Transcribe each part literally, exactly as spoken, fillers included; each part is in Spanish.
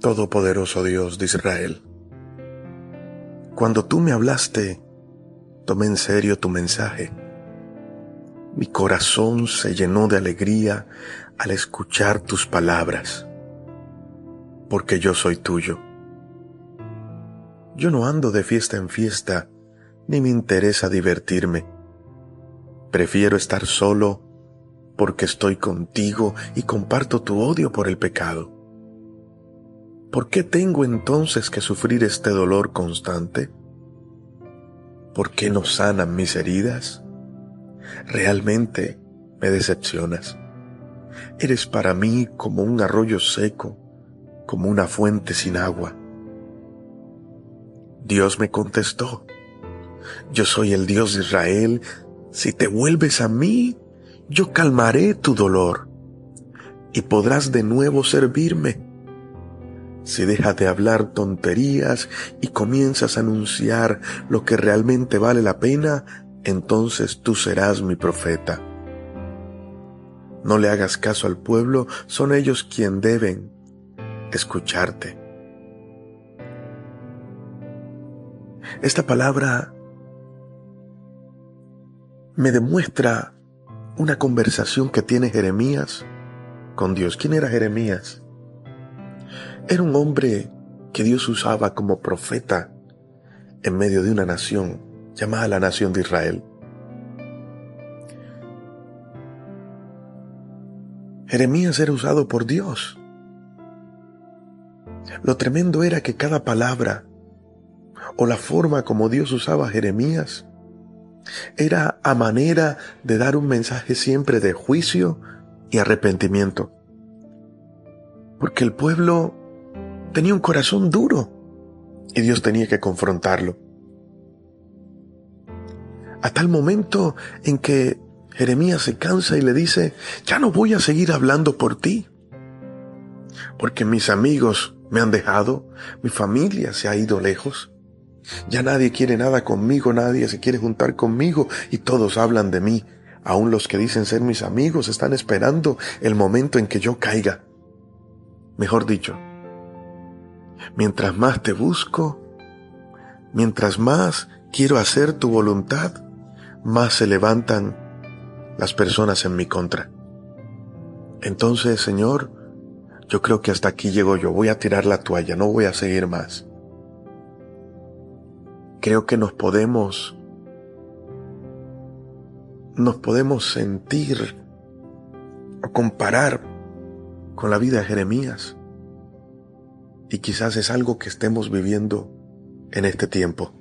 Todopoderoso Dios de Israel, cuando tú me hablaste, tomé en serio tu mensaje. Mi corazón se llenó de alegría al escuchar tus palabras, porque yo soy tuyo. Yo no ando de fiesta en fiesta, ni me interesa divertirme. Prefiero estar solo porque estoy contigo y comparto tu odio por el pecado. ¿Por qué tengo entonces que sufrir este dolor constante? ¿Por qué no sanan mis heridas? Realmente me decepcionas. Eres para mí como un arroyo seco, como una fuente sin agua. Dios me contestó: yo soy el Dios de Israel. Si te vuelves a mí, yo calmaré tu dolor y podrás de nuevo servirme. Si dejas de hablar tonterías y comienzas a anunciar lo que realmente vale la pena, entonces tú serás mi profeta. No le hagas caso al pueblo, son ellos quienes deben escucharte. Esta palabra me demuestra una conversación que tiene Jeremías con Dios. ¿Quién era Jeremías? Era un hombre que Dios usaba como profeta en medio de una nación llamada la nación de Israel. Jeremías era usado por Dios. Lo tremendo era que cada palabra o la forma como Dios usaba a Jeremías era a manera de dar un mensaje siempre de juicio y arrepentimiento. Porque el pueblo tenía un corazón duro y Dios tenía que confrontarlo. A tal momento en que Jeremías se cansa y le dice: ya no voy a seguir hablando por ti, porque mis amigos me han dejado, mi familia se ha ido lejos, ya nadie quiere nada conmigo, nadie se quiere juntar conmigo y todos hablan de mí. Aún los que dicen ser mis amigos están esperando el momento en que yo caiga. Mejor dicho, mientras más te busco, mientras más quiero hacer tu voluntad, más se levantan las personas en mi contra. Entonces, Señor, yo creo que hasta aquí llego yo. Voy a tirar la toalla, no voy a seguir más. Creo que nos podemos, nos podemos sentir o comparar con la vida de Jeremías. Y quizás es algo que estemos viviendo en este tiempo.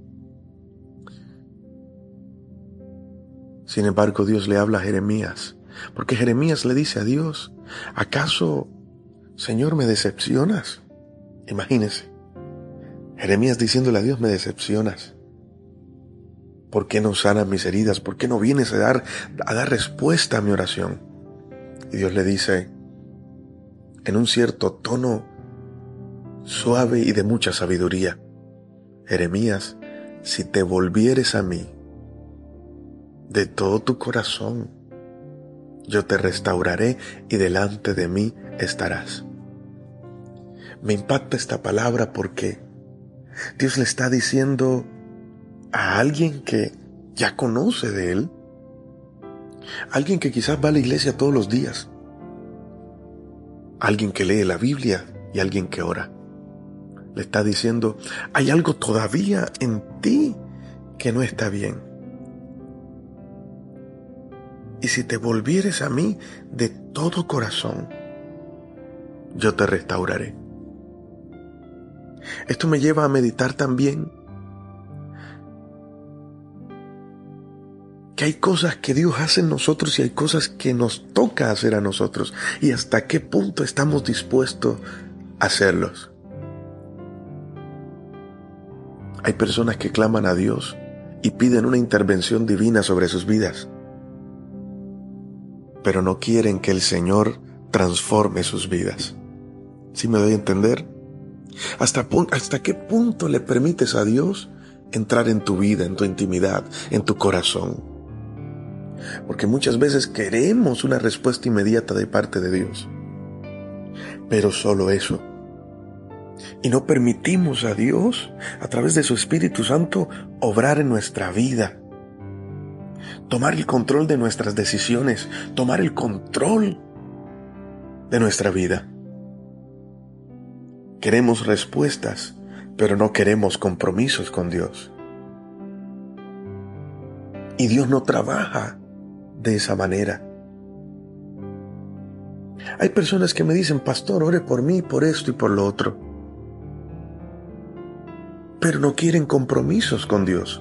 Sin embargo, Dios le habla a Jeremías, porque Jeremías le dice a Dios: ¿acaso, Señor, me decepcionas? Imagínese, Jeremías diciéndole a Dios: me decepcionas. ¿Por qué no sanas mis heridas? ¿Por qué no vienes a dar, a dar respuesta a mi oración? Y Dios le dice, en un cierto tono suave y de mucha sabiduría: Jeremías, si te volvieres a mí de todo tu corazón, yo te restauraré y delante de mí estarás. Me impacta esta palabra porque Dios le está diciendo a alguien que ya conoce de Él, alguien que quizás va a la iglesia todos los días, alguien que lee la Biblia y alguien que ora. Le está diciendo: hay algo todavía en ti que no está bien. Y si te volvieres a mí de todo corazón, yo te restauraré. Esto me lleva a meditar también que hay cosas que Dios hace en nosotros y hay cosas que nos toca hacer a nosotros, y hasta qué punto estamos dispuestos a hacerlos. Hay personas que claman a Dios y piden una intervención divina sobre sus vidas, pero no quieren que el Señor transforme sus vidas. ¿Sí me doy a entender? ¿Hasta, hasta qué punto le permites a Dios entrar en tu vida, en tu intimidad, en tu corazón? Porque muchas veces queremos una respuesta inmediata de parte de Dios, pero solo eso. y no permitimos a Dios, a través de su Espíritu Santo, obrar en nuestra vida, tomar el control de nuestras decisiones, tomar el control de nuestra vida. Queremos respuestas, pero no queremos compromisos con Dios. Y Dios no trabaja de esa manera. Hay personas que me dicen: pastor, ore por mí, por esto y por lo otro. Pero no quieren compromisos con Dios.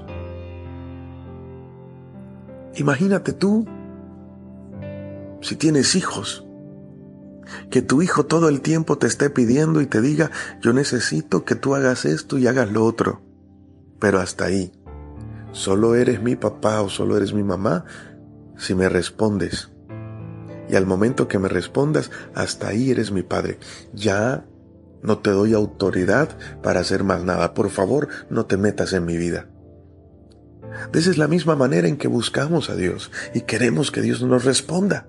Imagínate tú, si tienes hijos, que tu hijo todo el tiempo te esté pidiendo y te diga: yo necesito que tú hagas esto y hagas lo otro. Pero hasta ahí. Solo eres mi papá o solo eres mi mamá si me respondes. Y al momento que me respondas, hasta ahí eres mi padre. Ya no te doy autoridad para hacer más nada. Por favor, no te metas en mi vida. De esa es la misma manera en que buscamos a Dios y queremos que Dios nos responda.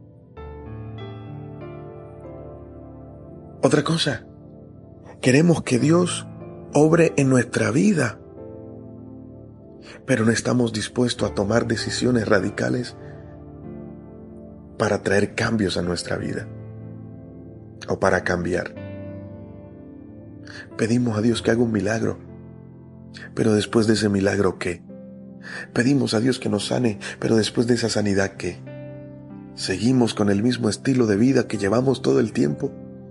Otra cosa, queremos que Dios obre en nuestra vida, pero no estamos dispuestos a tomar decisiones radicales para traer cambios a nuestra vida o para cambiar. Pedimos a Dios que haga un milagro, pero después de ese milagro, ¿qué? Pedimos a Dios que nos sane, pero después de esa sanidad, ¿qué? ¿Seguimos con el mismo estilo de vida que llevamos todo el tiempo?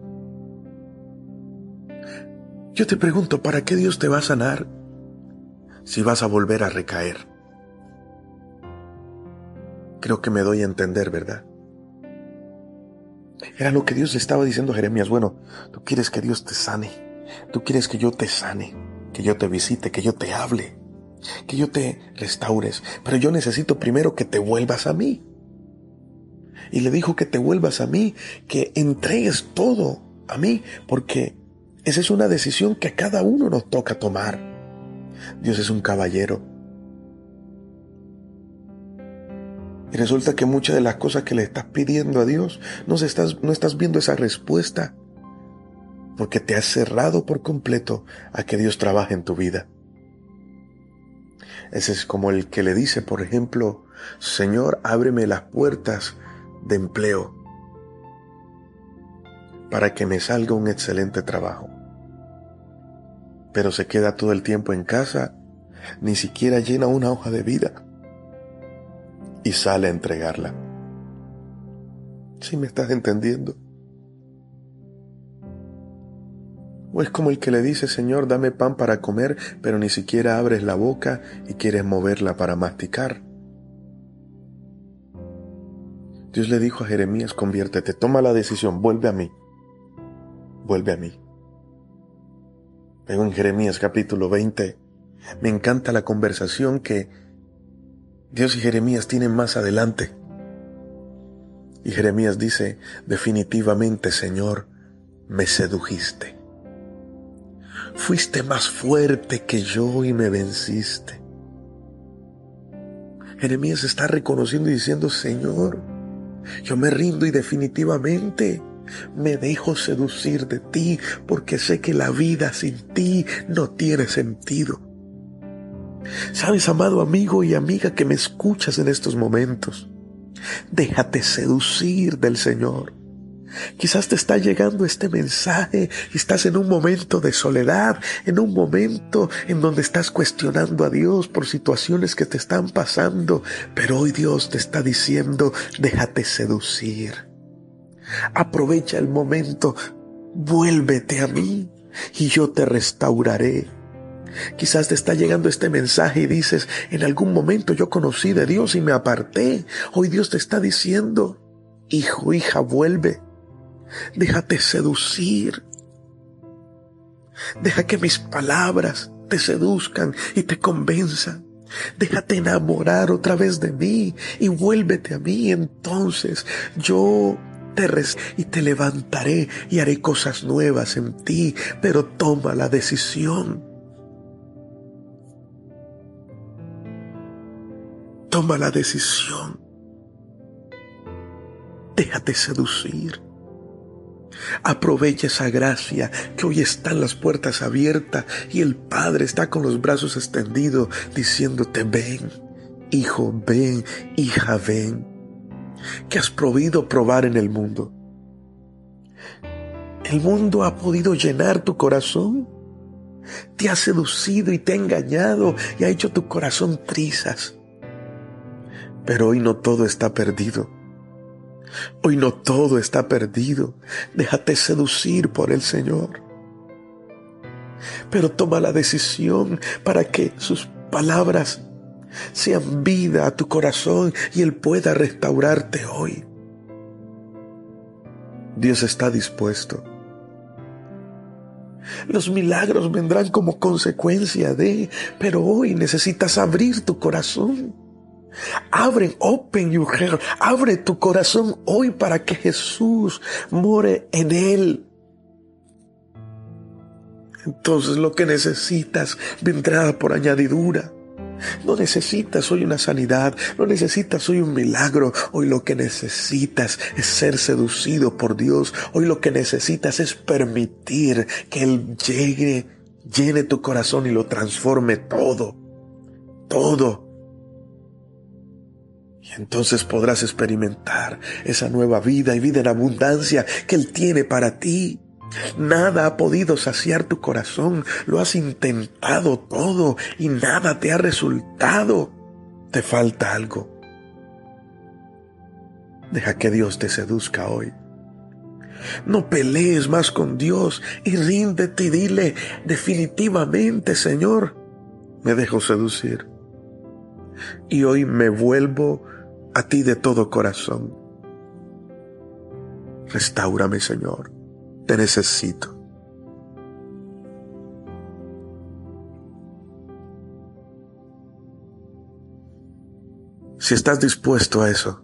Yo te pregunto, ¿para qué Dios te va a sanar si vas a volver a recaer? Creo que me doy a entender, ¿verdad? Era lo que Dios le estaba diciendo a Jeremías. Bueno, tú quieres que Dios te sane, tú quieres que yo te sane, que yo te visite, que yo te hable, que yo te restaures, pero yo necesito primero que te vuelvas a mí. Y le dijo que te vuelvas a mí, que entregues todo a mí, porque esa es una decisión que a cada uno nos toca tomar. Dios es un caballero. Y resulta que muchas de las cosas que le estás pidiendo a Dios, no, se estás, no estás viendo esa respuesta, porque te has cerrado por completo a que Dios trabaje en tu vida. Ese es como el que le dice, por ejemplo: Señor, ábreme las puertas de empleo para que me salga un excelente trabajo. Pero se queda todo el tiempo en casa, ni siquiera llena una hoja de vida y sale a entregarla. ¿Sí me estás entendiendo? O es como el que le dice: Señor, dame pan para comer, pero ni siquiera abres la boca y quieres moverla para masticar. Dios le dijo a Jeremías: conviértete, toma la decisión, vuelve a mí, vuelve a mí. Luego en Jeremías capítulo veinte, me encanta la conversación que Dios y Jeremías tienen más adelante. Y Jeremías dice: definitivamente, Señor, me sedujiste. Fuiste más fuerte que yo y me venciste. Jeremías está reconociendo y diciendo: Señor, yo me rindo y definitivamente me dejo seducir de ti, porque sé que la vida sin ti no tiene sentido. ¿Sabes, amado amigo y amiga que me escuchas en estos momentos? Déjate seducir del Señor. Quizás te está llegando este mensaje y estás en un momento de soledad, en un momento en donde estás cuestionando a Dios por situaciones que te están pasando, pero hoy Dios te está diciendo: déjate seducir. Aprovecha el momento, vuélvete a mí y yo te restauraré. Quizás te está llegando este mensaje y dices: en algún momento yo conocí de Dios y me aparté. Hoy Dios te está diciendo: hijo, hija, vuelve. Déjate seducir. Deja que mis palabras te seduzcan y te convenzan. Déjate enamorar otra vez de mí y vuélvete a mí. Entonces yo te res y te levantaré y haré cosas nuevas en ti. Pero toma la decisión. Toma la decisión. Déjate seducir. Aprovecha esa gracia que hoy están las puertas abiertas y el Padre está con los brazos extendidos diciéndote: ven, hijo, ven, hija, ven. ¿Qué has prohibido probar en el mundo? ¿El mundo ha podido llenar tu corazón? Te ha seducido y te ha engañado y ha hecho tu corazón trizas. Pero hoy no todo está perdido. Hoy no todo está perdido. Déjate seducir por el Señor. Pero toma la decisión para que sus palabras sean vida a tu corazón y Él pueda restaurarte hoy. Dios está dispuesto. Los milagros vendrán como consecuencia de, pero hoy necesitas abrir tu corazón. Abre, open your heart, abre tu corazón hoy para que Jesús more en él. Entonces lo que necesitas vendrá por añadidura. No necesitas hoy una sanidad, no necesitas hoy un milagro. Hoy lo que necesitas es ser seducido por Dios. Hoy lo que necesitas es permitir que Él llegue, llene tu corazón y lo transforme todo, todo. Y entonces podrás experimentar esa nueva vida y vida en abundancia que Él tiene para ti. Nada ha podido saciar tu corazón, lo has intentado todo y nada te ha resultado. Te falta algo. Deja que Dios te seduzca hoy. No pelees más con Dios y ríndete y dile definitivamente: Señor, me dejo seducir y hoy me vuelvo a ti de todo corazón. Restáurame, Señor. Te necesito. Si estás dispuesto a eso,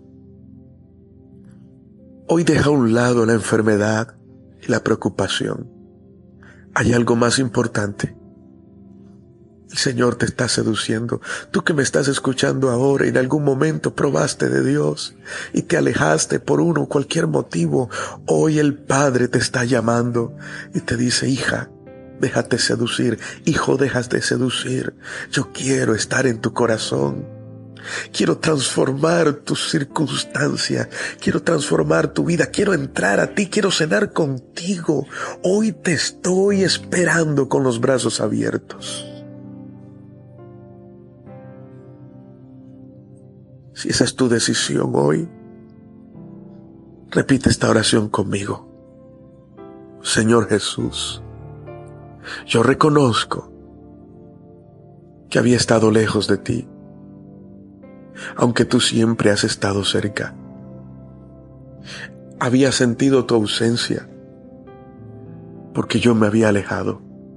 hoy deja a un lado la enfermedad y la preocupación. Hay algo más importante. El Señor te está seduciendo. Tú que me estás escuchando ahora y en algún momento probaste de Dios y te alejaste por uno o cualquier motivo, hoy el Padre te está llamando y te dice: hija, déjate seducir. Hijo, déjate seducir. Yo quiero estar en tu corazón. Quiero transformar tus circunstancias. Quiero transformar tu vida. Quiero entrar a ti. Quiero cenar contigo. Hoy te estoy esperando con los brazos abiertos. Si esa es tu decisión hoy, repite esta oración conmigo. Señor Jesús, yo reconozco que había estado lejos de ti, aunque tú siempre has estado cerca. Había sentido tu ausencia, porque yo me había alejado.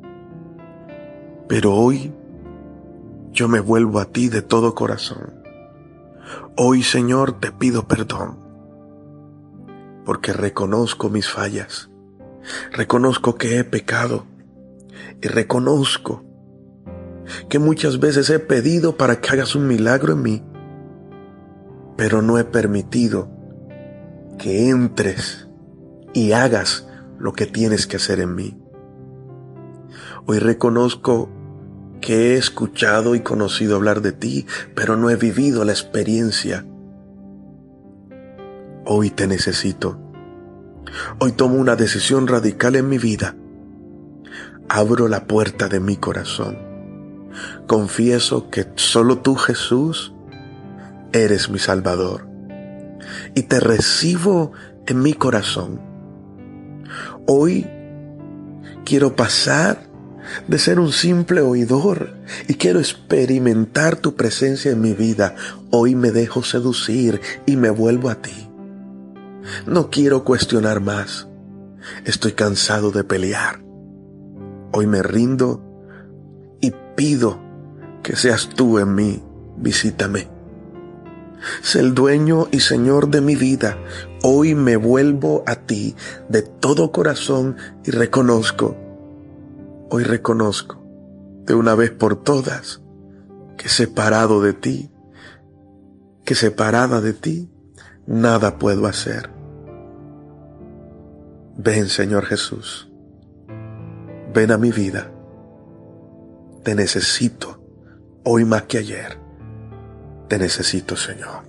Pero hoy yo me vuelvo a ti de todo corazón. Hoy, Señor, te pido perdón, porque reconozco mis fallas, reconozco que he pecado y reconozco que muchas veces he pedido para que hagas un milagro en mí, pero no he permitido que entres y hagas lo que tienes que hacer en mí. Hoy reconozco que he escuchado y conocido hablar de ti, pero no he vivido la experiencia. Hoy te necesito. Hoy tomo una decisión radical en mi vida. Abro la puerta de mi corazón. Confieso que solo tú, Jesús, eres mi Salvador. Y te recibo en mi corazón. Hoy quiero pasar de ser un simple oidor y quiero experimentar tu presencia en mi vida. Hoy me dejo seducir y me vuelvo a ti. No quiero cuestionar más. Estoy cansado de pelear. Hoy me rindo y pido que seas tú en mí. Visítame. Sé el dueño y Señor de mi vida. Hoy me vuelvo a ti de todo corazón y reconozco Hoy reconozco de una vez por todas que separado de ti, que separada de ti, nada puedo hacer. Ven, Señor Jesús. Ven a mi vida. Te necesito hoy más que ayer. Te necesito, Señor.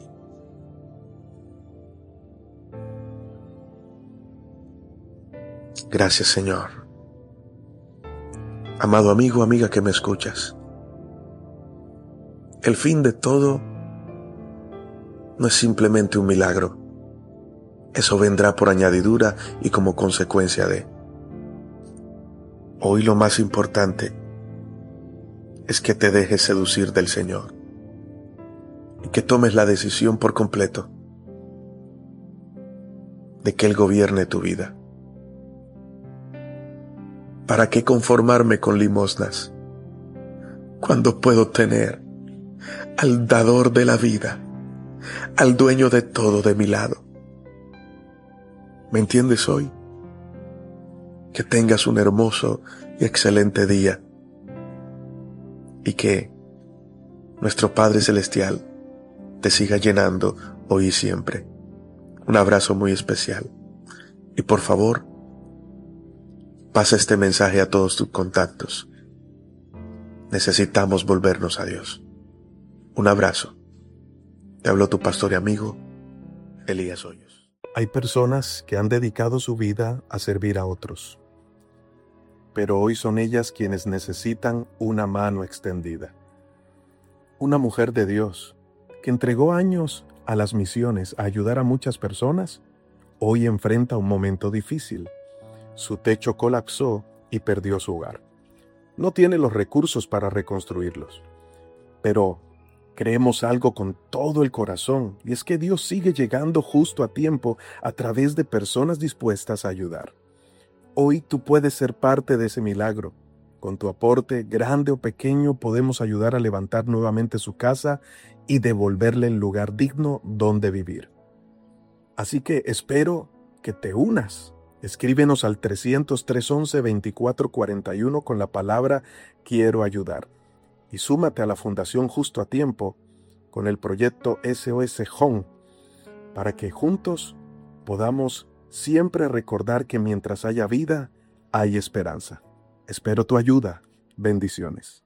Gracias, Señor. Amado amigo, amiga que me escuchas, el fin de todo no es simplemente un milagro. Eso vendrá por añadidura y como consecuencia de. Hoy lo más importante es que te dejes seducir del Señor y que tomes la decisión por completo de que Él gobierne tu vida. ¿Para qué conformarme con limosnas cuando puedo tener al dador de la vida, al dueño de todo de mi lado? ¿Me entiendes hoy? Que tengas un hermoso y excelente día y que nuestro Padre Celestial te siga llenando hoy y siempre. Un abrazo muy especial y por favor, pasa este mensaje a todos tus contactos. Necesitamos volvernos a Dios. Un abrazo. Te habló tu pastor y amigo, Elías Hoyos. Hay personas que han dedicado su vida a servir a otros, pero hoy son ellas quienes necesitan una mano extendida. Una mujer de Dios que entregó años a las misiones a ayudar a muchas personas, hoy enfrenta un momento difícil. Su techo colapsó y perdió su hogar. No tiene los recursos para reconstruirlos, pero creemos algo con todo el corazón, y es que Dios sigue llegando justo a tiempo a través de personas dispuestas a ayudar. Hoy tú puedes ser parte de ese milagro. Con tu aporte, grande o pequeño, podemos ayudar a levantar nuevamente su casa y devolverle el lugar digno donde vivir. Así que espero que te unas. Escríbenos al trescientos tres once veinticuatro cuarenta y uno con la palabra Quiero ayudar y súmate a la Fundación Justo a Tiempo con el proyecto S O S Home para que juntos podamos siempre recordar que mientras haya vida, hay esperanza. Espero tu ayuda. Bendiciones.